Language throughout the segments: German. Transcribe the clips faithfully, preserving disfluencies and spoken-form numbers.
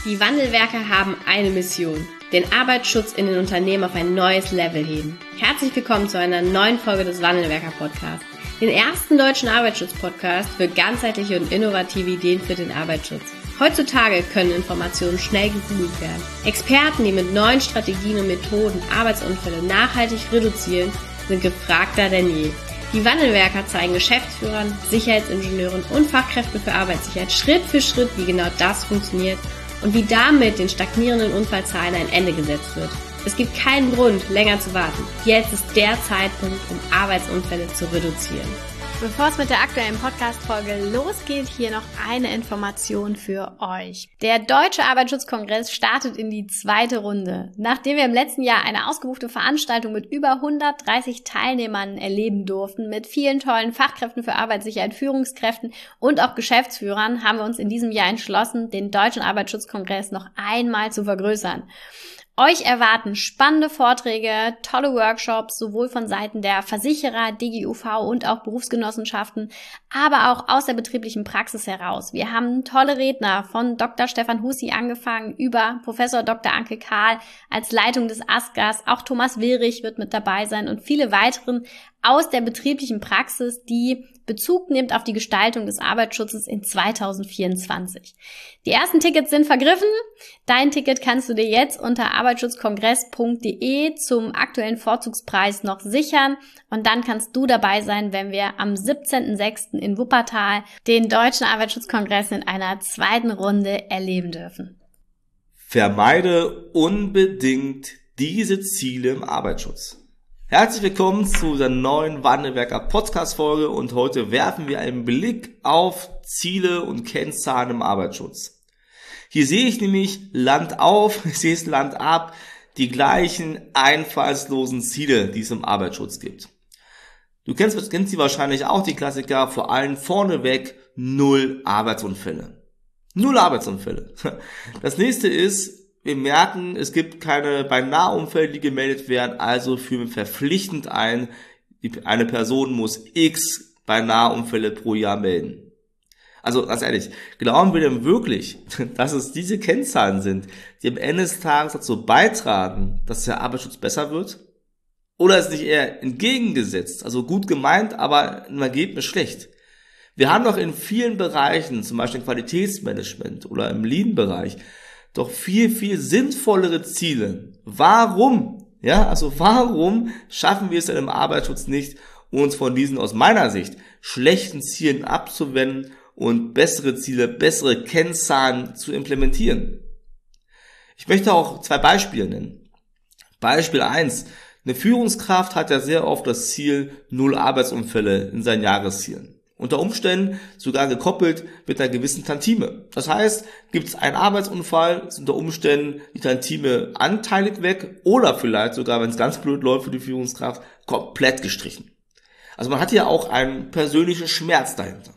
Die Wandelwerker haben eine Mission: den Arbeitsschutz in den Unternehmen auf ein neues Level heben. Herzlich willkommen zu einer neuen Folge des Wandelwerker Podcasts, den ersten deutschen Arbeitsschutz-Podcast für ganzheitliche und innovative Ideen für den Arbeitsschutz. Heutzutage können Informationen schnell gegoogelt werden. Experten, die mit neuen Strategien und Methoden Arbeitsunfälle nachhaltig reduzieren, sind gefragter denn je. Die Wandelwerker zeigen Geschäftsführern, Sicherheitsingenieuren und Fachkräften für Arbeitssicherheit Schritt für Schritt, wie genau das funktioniert und wie damit den stagnierenden Unfallzahlen ein Ende gesetzt wird. Es gibt keinen Grund, länger zu warten. Jetzt ist der Zeitpunkt, um Arbeitsunfälle zu reduzieren. Bevor es mit der aktuellen Podcast-Folge losgeht, hier noch eine Information für euch. Der Deutsche Arbeitsschutzkongress startet in die zweite Runde. Nachdem wir im letzten Jahr eine ausgebuchte Veranstaltung mit über hundertdreißig Teilnehmern erleben durften, mit vielen tollen Fachkräften für Arbeitssicherheit, Führungskräften und auch Geschäftsführern, haben wir uns in diesem Jahr entschlossen, den Deutschen Arbeitsschutzkongress noch einmal zu vergrößern. Euch erwarten spannende Vorträge, tolle Workshops, sowohl von Seiten der Versicherer, D G U V und auch Berufsgenossenschaften, aber auch aus der betrieblichen Praxis heraus. Wir haben tolle Redner von Doktor Stefan Hussi angefangen über Professor Doktor Anke Kahl als Leitung des ASGAS. Auch Thomas Willrich wird mit dabei sein und viele weiteren aus der betrieblichen Praxis, die Bezug nimmt auf die Gestaltung des Arbeitsschutzes in zweitausendvierundzwanzig. Die ersten Tickets sind vergriffen. Dein Ticket kannst du dir jetzt unter arbeitsschutzkongress punkt de zum aktuellen Vorzugspreis noch sichern und dann kannst du dabei sein, wenn wir am siebzehnten sechsten in Wuppertal den Deutschen Arbeitsschutzkongress in einer zweiten Runde erleben dürfen. Vermeide unbedingt diese Ziele im Arbeitsschutz. Herzlich willkommen zu der neuen Wandelwerker Podcast-Folge und heute werfen wir einen Blick auf Ziele und Kennzahlen im Arbeitsschutz. Hier sehe ich nämlich Land auf, ich sehe es Land ab, die gleichen einfallslosen Ziele, die es im Arbeitsschutz gibt. Du kennst, kennst sie wahrscheinlich auch, die Klassiker, vor allem vorneweg null Arbeitsunfälle. Null Arbeitsunfälle. Das nächste ist, wir merken, es gibt keine Beinaheunfälle, die gemeldet werden, also führen wir verpflichtend ein, eine Person muss x Beinaheunfälle pro Jahr melden. Also ganz ehrlich, glauben wir denn wirklich, dass es diese Kennzahlen sind, die am Ende des Tages dazu beitragen, dass der Arbeitsschutz besser wird? Oder ist es nicht eher entgegengesetzt, also gut gemeint, aber im Ergebnis schlecht? Wir haben doch in vielen Bereichen, zum Beispiel im Qualitätsmanagement oder im Lean-Bereich, doch viel, viel sinnvollere Ziele. Warum? Ja, also warum schaffen wir es denn im Arbeitsschutz nicht, uns von diesen aus meiner Sicht schlechten Zielen abzuwenden und bessere Ziele, bessere Kennzahlen zu implementieren? Ich möchte auch zwei Beispiele nennen. Beispiel eins. Eine Führungskraft hat ja sehr oft das Ziel, null Arbeitsunfälle in seinen Jahreszielen. Unter Umständen sogar gekoppelt mit einer gewissen Tantime. Das heißt, gibt es einen Arbeitsunfall, ist unter Umständen die Tantime anteilig weg oder vielleicht sogar, wenn es ganz blöd läuft für die Führungskraft, komplett gestrichen. Also man hat hier auch einen persönlichen Schmerz dahinter.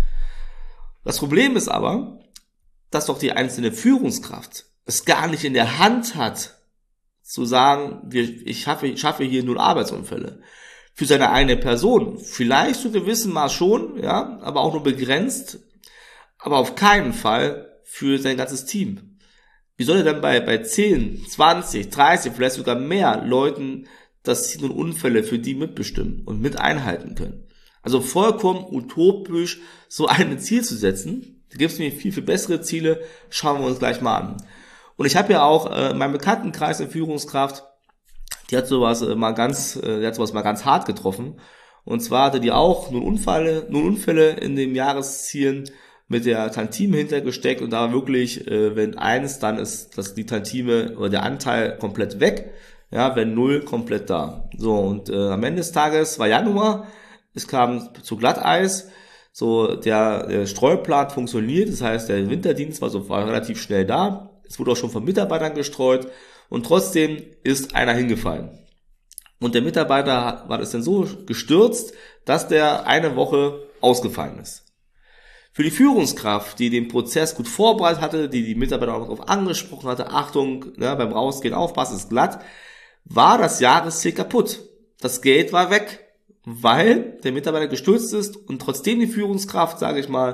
Das Problem ist aber, dass doch die einzelne Führungskraft es gar nicht in der Hand hat, zu sagen, ich schaffe, ich schaffe hier null Arbeitsunfälle. Für seine eigene Person, vielleicht zu gewissem Maß schon, ja, aber auch nur begrenzt, aber auf keinen Fall für sein ganzes Team. Wie soll er denn bei, bei zehn, zwanzig, dreißig, vielleicht sogar mehr Leuten das Ziel und Unfälle für die mitbestimmen und mit einhalten können? Also vollkommen utopisch, so ein Ziel zu setzen. Da gibt es nämlich viel, viel bessere Ziele, schauen wir uns gleich mal an. Und ich habe ja auch äh, in meinem Bekanntenkreis eine Führungskraft, die hat sowas mal ganz, die hat sowas mal ganz hart getroffen. Und zwar hatte die auch null Unfälle, null Unfälle in den Jahreszielen mit der Tantime hintergesteckt und da war wirklich, wenn eins, dann ist das die Tantime oder der Anteil komplett weg. Ja, wenn null, komplett da. So, und äh, am Ende des Tages war Januar, es kam zu Glatteis, so der, der Streuplan funktioniert, das heißt, der Winterdienst war so war relativ schnell da. Es wurde auch schon von Mitarbeitern gestreut. Und trotzdem ist einer hingefallen. Und der Mitarbeiter war das dann so gestürzt, dass der eine Woche ausgefallen ist. Für die Führungskraft, die den Prozess gut vorbereitet hatte, die die Mitarbeiter auch darauf angesprochen hatte, Achtung, ja, beim Rausgehen aufpassen, ist glatt, war das Jahresziel kaputt. Das Geld war weg, weil der Mitarbeiter gestürzt ist und trotzdem die Führungskraft, sage ich mal,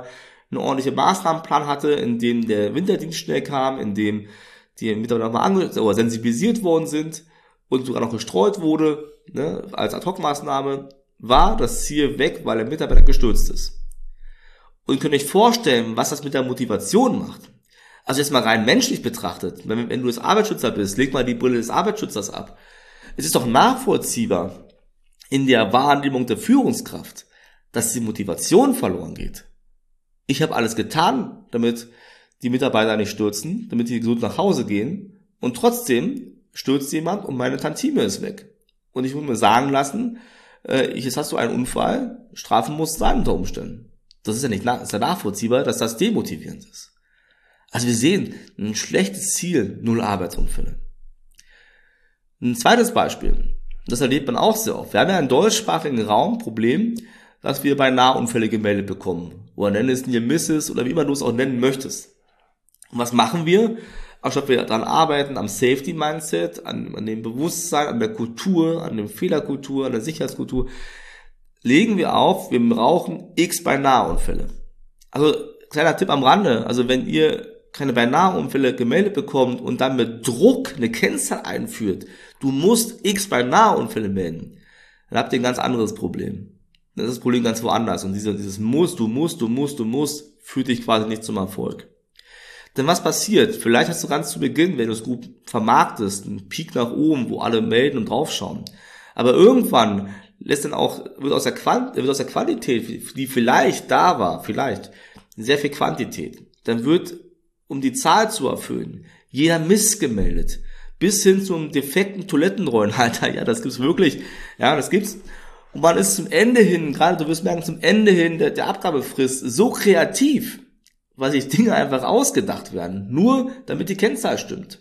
einen ordentlichen Maßnahmenplan hatte, in dem der Winterdienst schnell kam, in dem die Mitarbeiter nochmal ange- oder sensibilisiert worden sind und sogar noch gestreut wurde, ne, als Ad-Hoc-Maßnahme, war das Ziel weg, weil der Mitarbeiter gestürzt ist. Und ihr könnt euch vorstellen, was das mit der Motivation macht. Also jetzt mal rein menschlich betrachtet, wenn, wenn du das Arbeitsschützer bist, leg mal die Brille des Arbeitsschützers ab. Es ist doch nachvollziehbar in der Wahrnehmung der Führungskraft, dass die Motivation verloren geht. Ich habe alles getan, damit die Mitarbeiter nicht stürzen, damit sie gesund nach Hause gehen, und trotzdem stürzt jemand und meine Tantime ist weg. Und ich muss mir sagen lassen, äh, jetzt hast du einen Unfall, strafen musst sein unter Umständen. Das ist ja nicht nach, ist ja nachvollziehbar, dass das demotivierend ist. Also wir sehen, ein schlechtes Ziel, null Arbeitsunfälle. Ein zweites Beispiel, das erlebt man auch sehr oft. Wir haben ja im deutschsprachigen Raum Problem, dass wir beinahe Unfälle gemeldet bekommen. Oder nennen es Near Misses oder wie immer du es auch nennen möchtest. Und was machen wir? Anstatt wir daran arbeiten, am Safety-Mindset, an, an dem Bewusstsein, an der Kultur, an der Fehlerkultur, an der Sicherheitskultur, legen wir auf, wir brauchen x Beinahe-Unfälle. Also, kleiner Tipp am Rande, also wenn ihr keine Beinahe-Unfälle gemeldet bekommt und dann mit Druck eine Kennzahl einführt, du musst x Beinahe-Unfälle melden, dann habt ihr ein ganz anderes Problem. Das ist das Problem ganz woanders. Und dieses, dieses Muss, du musst, du musst, du musst, führt dich quasi nicht zum Erfolg. Denn was passiert? Vielleicht hast du ganz zu Beginn, wenn du es gut vermarktest, einen Peak nach oben, wo alle melden und draufschauen. Aber irgendwann lässt dann auch, wird aus der Quant, wird aus der Qualität, die vielleicht da war, vielleicht, sehr viel Quantität. Dann wird, um die Zahl zu erfüllen, jeder Mist gemeldet. Bis hin zum defekten Toilettenrollenhalter. Ja, das gibt's wirklich. Ja, das gibt's. Und man ist zum Ende hin, gerade du wirst merken, zum Ende hin der, der Abgabefrist so kreativ, weil sich Dinge einfach ausgedacht werden, nur damit die Kennzahl stimmt.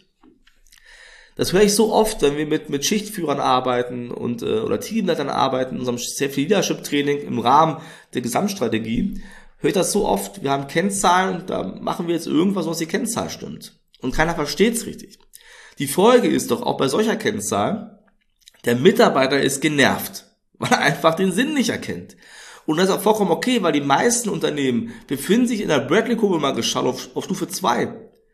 Das höre ich so oft, wenn wir mit mit Schichtführern arbeiten und äh, oder Teamleitern arbeiten, in unserem Safety Leadership Training im Rahmen der Gesamtstrategie, höre ich das so oft, wir haben Kennzahlen, da machen wir jetzt irgendwas, was die Kennzahl stimmt. Und keiner versteht's richtig. Die Folge ist doch auch bei solcher Kennzahl, der Mitarbeiter ist genervt, weil er einfach den Sinn nicht erkennt. Und das ist auch vollkommen okay, weil die meisten Unternehmen befinden sich in der Bradley-Kurve, mal geschaut, auf, auf Stufe zwei.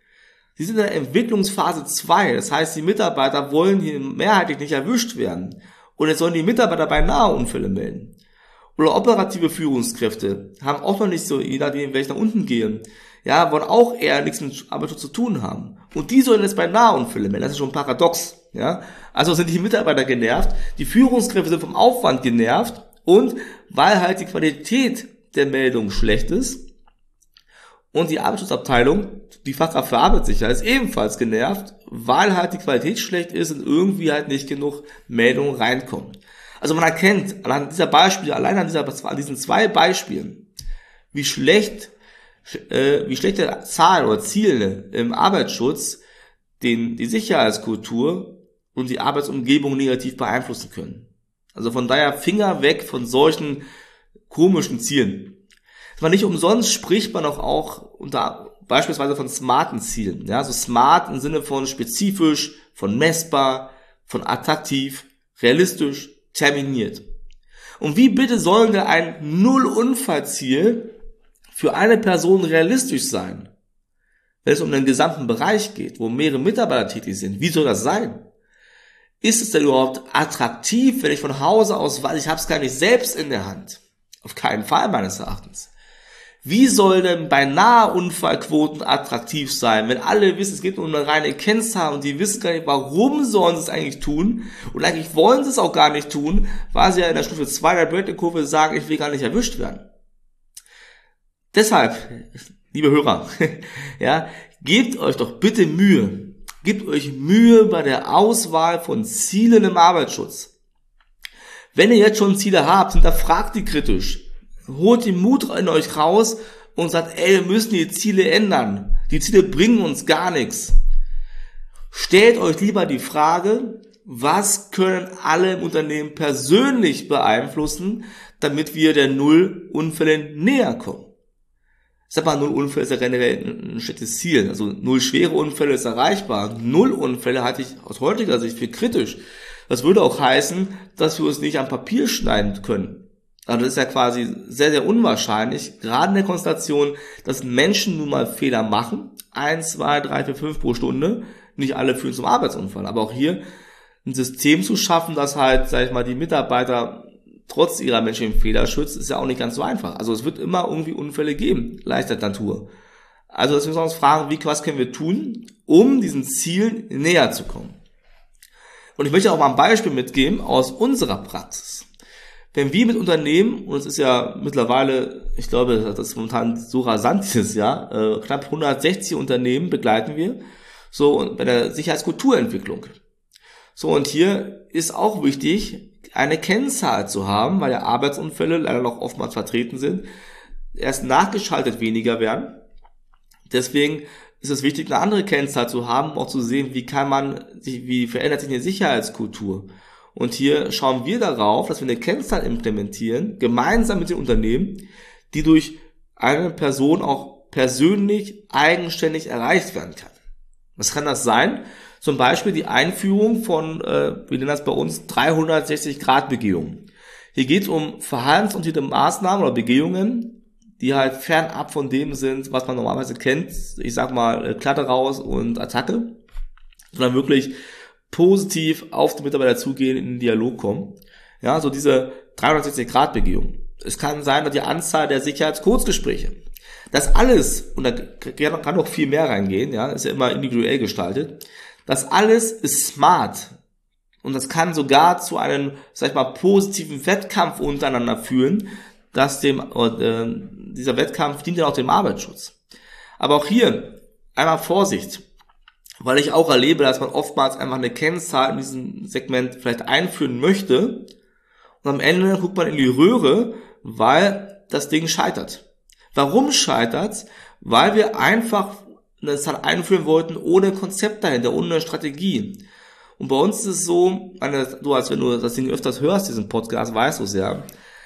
Sie sind in der Entwicklungsphase zwei. Das heißt, die Mitarbeiter wollen hier mehrheitlich nicht erwischt werden. Und jetzt sollen die Mitarbeiter beinahe Unfälle melden. Oder operative Führungskräfte haben auch noch nicht so, je nachdem, welche nach unten gehen, ja, wollen auch eher nichts mit Arbeitsschutz zu tun haben. Und die sollen jetzt beinahe Unfälle melden. Das ist schon paradox, ja. Also sind die Mitarbeiter genervt, die Führungskräfte sind vom Aufwand genervt, und weil halt die Qualität der Meldung schlecht ist und die Arbeitsschutzabteilung, die Fachkraft für Arbeitssicherheit, ist ebenfalls genervt, weil halt die Qualität schlecht ist und irgendwie halt nicht genug Meldungen reinkommen. Also man erkennt anhand dieser Beispiele, allein an, dieser, an diesen zwei Beispielen, wie schlecht, äh, wie schlechte Zahlen oder Ziele im Arbeitsschutz den, die Sicherheitskultur und die Arbeitsumgebung negativ beeinflussen können. Also von daher Finger weg von solchen komischen Zielen. Aber nicht umsonst spricht man auch, auch unter beispielsweise von smarten Zielen. Ja, so smart im Sinne von spezifisch, von messbar, von attraktiv, realistisch, terminiert. Und wie bitte soll denn ein Null-Unfall-Ziel für eine Person realistisch sein, wenn es um den gesamten Bereich geht, wo mehrere Mitarbeiter tätig sind? Wie soll das sein? Ist es denn überhaupt attraktiv, wenn ich von Hause aus weiß, ich habe es gar nicht selbst in der Hand? Auf keinen Fall meines Erachtens. Wie soll denn beinahe Unfallquoten attraktiv sein, wenn alle wissen, es geht um eine reine Kennzahl und die wissen gar nicht, warum sollen sie es eigentlich tun? Und eigentlich wollen sie es auch gar nicht tun, weil sie ja in der Stufe zwei der Bradley-Kurve sagen, ich will gar nicht erwischt werden. Deshalb, liebe Hörer, ja, gebt euch doch bitte Mühe. Gebt euch Mühe bei der Auswahl von Zielen im Arbeitsschutz. Wenn ihr jetzt schon Ziele habt, hinterfragt die kritisch. Holt den Mut in euch raus und sagt, ey, wir müssen die Ziele ändern. Die Ziele bringen uns gar nichts. Stellt euch lieber die Frage, was können alle im Unternehmen persönlich beeinflussen, damit wir der Null-Unfälle näher kommen. Ich sag mal, null Unfälle ist ja generell ein schlechtes Ziel. Also null schwere Unfälle ist erreichbar. Null Unfälle halte ich aus heutiger Sicht für kritisch. Das würde auch heißen, dass wir uns nicht am Papier schneiden können. Also das ist ja quasi sehr, sehr unwahrscheinlich, gerade in der Konstellation, dass Menschen nun mal Fehler machen, eins, zwei, drei, vier, fünf pro Stunde, nicht alle führen zum Arbeitsunfall. Aber auch hier ein System zu schaffen, das halt, sag ich mal, die Mitarbeiter trotz ihrer menschlichen Fehler schützt, ist ja auch nicht ganz so einfach. Also es wird immer irgendwie Unfälle geben, leichter Natur. Also dass wir uns fragen, wie, was können wir tun, um diesen Zielen näher zu kommen. Und ich möchte auch mal ein Beispiel mitgeben aus unserer Praxis. Wenn wir mit Unternehmen, und es ist ja mittlerweile, ich glaube, das ist momentan so rasant dieses Jahr, äh, knapp hundertsechzig Unternehmen begleiten wir, so bei der Sicherheitskulturentwicklung. So, und hier ist auch wichtig, eine Kennzahl zu haben, weil ja Arbeitsunfälle leider noch oftmals vertreten sind, erst nachgeschaltet weniger werden. Deswegen ist es wichtig, eine andere Kennzahl zu haben, um auch zu sehen, wie kann man sich, wie verändert sich eine Sicherheitskultur. Und hier schauen wir darauf, dass wir eine Kennzahl implementieren, gemeinsam mit den Unternehmen, die durch eine Person auch persönlich eigenständig erreicht werden kann. Was kann das sein? Zum Beispiel die Einführung von, äh, wir nennen das bei uns dreihundertsechzig Grad Begehungen. Hier geht es um verhaltensorientierte Maßnahmen oder Begehungen, die halt fernab von dem sind, was man normalerweise kennt. Ich sag mal, Klatte raus und Attacke, sondern wirklich positiv auf die Mitarbeiter zugehen, in den Dialog kommen. Ja, so diese dreihundertsechzig Grad Begehung. Es kann sein, dass die Anzahl der Sicherheitskurzgespräche, das alles, und da kann noch viel mehr reingehen, ja, ist ja immer individuell gestaltet, das alles ist smart. Und das kann sogar zu einem, sag ich mal, positiven Wettkampf untereinander führen, dass dem, äh, dieser Wettkampf dient ja auch dem Arbeitsschutz. Aber auch hier, einmal Vorsicht. Weil ich auch erlebe, dass man oftmals einfach eine Kennzahl in diesem Segment vielleicht einführen möchte und am Ende guckt man in die Röhre, weil das Ding scheitert. Warum scheitert's? Weil wir einfach eine Zahl einführen wollten ohne Konzept dahinter, ohne Strategie. Und bei uns ist es so, eine, du als wenn du das Ding öfters hörst, diesen Podcast, weißt du es ja,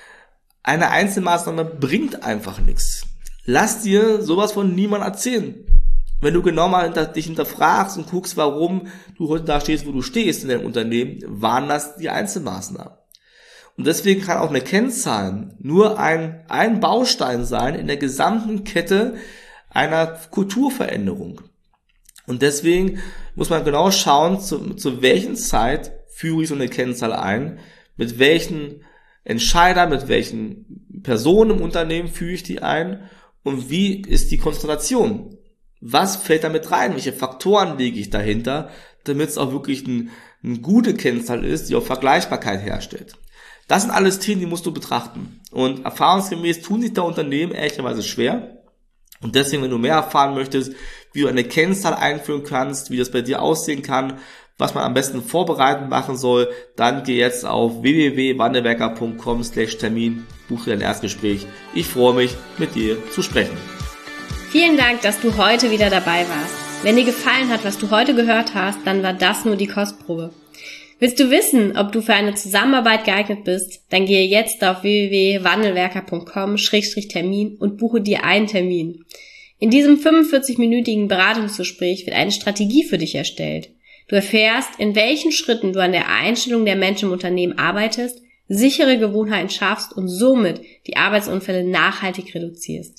eine Einzelmaßnahme bringt einfach nichts. Lass dir sowas von niemandem erzählen. Wenn du genau mal hinter, dich hinterfragst und guckst, warum du heute da stehst, wo du stehst in deinem Unternehmen, waren das die Einzelmaßnahmen. Und deswegen kann auch eine Kennzahl nur ein, ein Baustein sein in der gesamten Kette einer Kulturveränderung. Und deswegen muss man genau schauen, zu, zu welchen Zeit führe ich so eine Kennzahl ein, mit welchen Entscheidern, mit welchen Personen im Unternehmen führe ich die ein und wie ist die Konstellation. Was fällt damit rein? Welche Faktoren lege ich dahinter, damit es auch wirklich ein, eine gute Kennzahl ist, die auch Vergleichbarkeit herstellt? Das sind alles Themen, die musst du betrachten. Und erfahrungsgemäß tun sich da Unternehmen ehrlicherweise schwer. Und deswegen, wenn du mehr erfahren möchtest, wie du eine Kennzahl einführen kannst, wie das bei dir aussehen kann, was man am besten vorbereiten machen soll, dann geh jetzt auf w w w punkt wandelwerker punkt com slash termin, buche dein Erstgespräch. Ich freue mich, mit dir zu sprechen. Vielen Dank, dass du heute wieder dabei warst. Wenn dir gefallen hat, was du heute gehört hast, dann war das nur die Kostprobe. Willst du wissen, ob du für eine Zusammenarbeit geeignet bist? Dann gehe jetzt auf w w w punkt wandelwerker punkt com slash termin und buche dir einen Termin. In diesem fünfundvierzig-minütigen Beratungsgespräch wird eine Strategie für dich erstellt. Du erfährst, in welchen Schritten du an der Einstellung der Menschen im Unternehmen arbeitest, sichere Gewohnheiten schaffst und somit die Arbeitsunfälle nachhaltig reduzierst.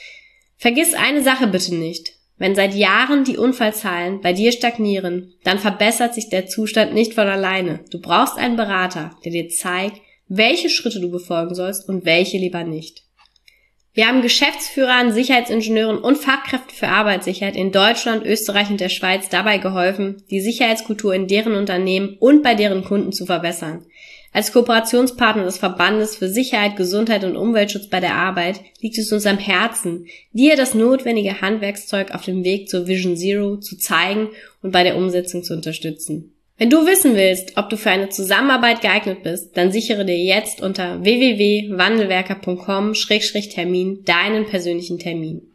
Vergiss eine Sache bitte nicht. Wenn seit Jahren die Unfallzahlen bei dir stagnieren, dann verbessert sich der Zustand nicht von alleine. Du brauchst einen Berater, der dir zeigt, welche Schritte du befolgen sollst und welche lieber nicht. Wir haben Geschäftsführern, Sicherheitsingenieuren und Fachkräften für Arbeitssicherheit in Deutschland, Österreich und der Schweiz dabei geholfen, die Sicherheitskultur in deren Unternehmen und bei deren Kunden zu verbessern. Als Kooperationspartner des Verbandes für Sicherheit, Gesundheit und Umweltschutz bei der Arbeit liegt es uns am Herzen, dir das notwendige Handwerkszeug auf dem Weg zur Vision Zero zu zeigen und bei der Umsetzung zu unterstützen. Wenn du wissen willst, ob du für eine Zusammenarbeit geeignet bist, dann sichere dir jetzt unter w w w punkt wandelwerker punkt com slash termin deinen persönlichen Termin.